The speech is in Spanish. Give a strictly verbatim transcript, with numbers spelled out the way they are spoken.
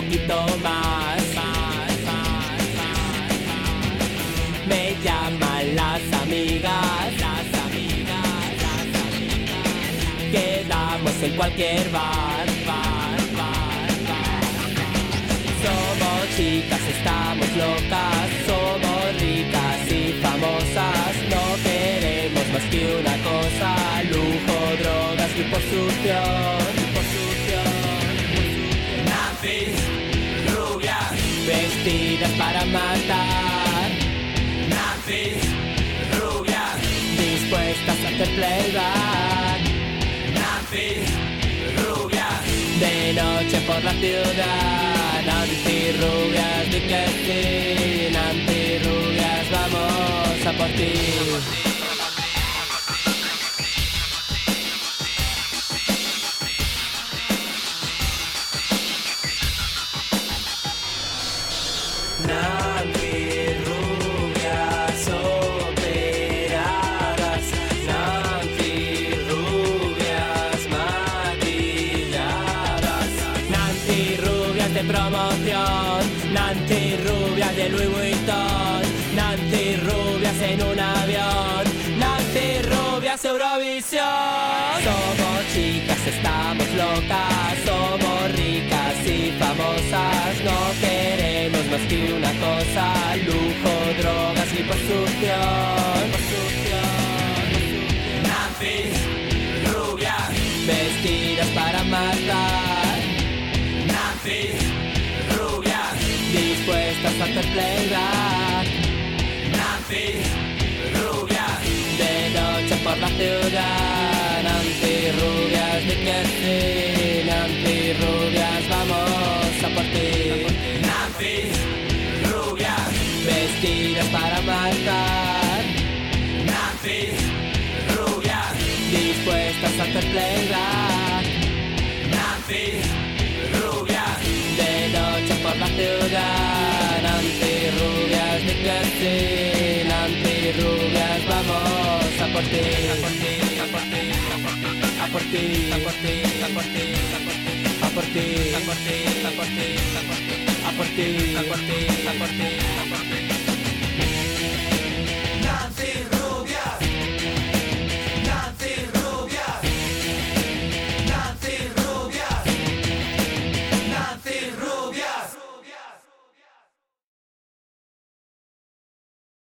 poquito más. Me llaman las amigas, las amigas, las amigas. Quedamos en cualquier bar, bar, bar, bar. Somos chicas, estamos locas, somos ricas y famosas. No queremos más que una cosa: lujo, drogas, liposucción, liposucción. Nazis, rubias, vestidas para matar. Nazis, rubias, dispuestas a hacer playback. Nazis, rubias, de noche por la ciudad. Antirrubias, di que sí. Antirrubias, vamos a por ti. Nantirrubias operadas, nantirrubias maquilladas, nantirrubias de promoción, nantirrubias de Louis Vuitton, nantirrubias en un avión, nantirrubias Eurovisión. Somos chicas, estamos locas, somos ricas y famosas. No queremos más que una cosa: lujo, drogas, liposucción, liposucción. Nazis, rubias, vestidas para matar. Nazis, rubias, dispuestas a hacer playback. Nazis, rubias, de noche por la ciudad. Antirrubias, di que sí. Antirrubias, vamos a por ti. Nazis, rubias, vestidas para matar. Nazis, rubias, dispuestas a hacer playback. Nazis, rubias, de noche por la ciudad. Antirrubias, di que sí. Antirrubias, vamos a por ti. A por ti, a por ti, a por ti, a por ti, a por ti, a por ti, a por ti, a por ti, a por ti, a por ti, a por ti, a por ti, a por ti.